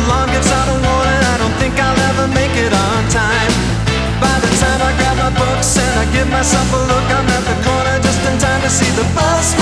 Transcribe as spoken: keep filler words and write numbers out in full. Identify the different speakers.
Speaker 1: alarm gives out a warning, I don't think I'll ever make it on time. By the time I grab my books and I give myself a look, I'm at the corner just in time to see the bus